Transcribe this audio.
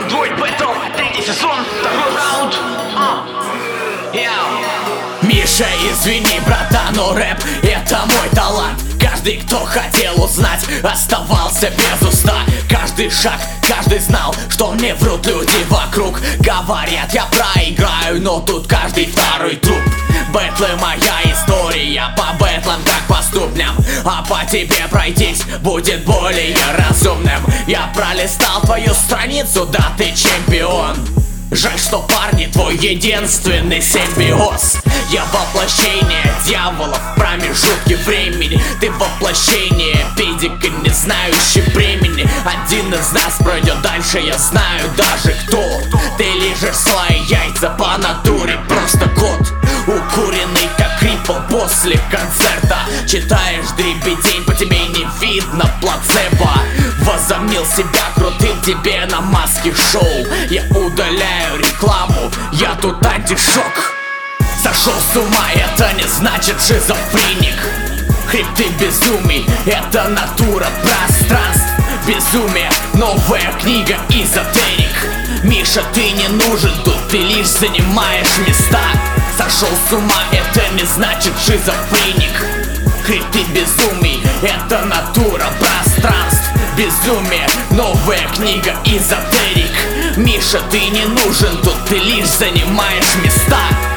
Android Battle, третий сезон, второй раунд. Миша, извини, братан, но рэп — это мой талант. Каждый, кто хотел узнать, оставался без уста. Каждый шаг, каждый знал, что мне врут люди вокруг. Говорят, я проиграю, но тут каждый второй труп. Бэтлы — моя история, по бэтлам как по ступням. А по тебе пройтись будет более разумным. Я пролистал твою страницу, да ты чемпион. Жаль, что парни твой единственный симбиоз. Я воплощение дьявола в промежутке времени. Ты воплощение педика, не знающий времени. Один из нас пройдет дальше, я знаю даже кто. Ты лижешь свои яйца по натуре, просто кот. Укуренный как рипл после концерта. Читаешь дребедень, по тебе не видно плацебо. Возомнил себя крутым, тебе на маске шоу. Я удаляю рекламу, я тут антишок. Сошел с ума, это не значит шизофреник. Хребты безумий, это натура пространств. Безумие, новая книга эзотерик. Миша, ты не нужен тут, ты лишь занимаешь места. Сошел с ума, это не значит шизофреник. Хребты безумий, это натура пространств. Безумие, новая книга эзотерик. Миша, ты не нужен тут, ты лишь занимаешь места.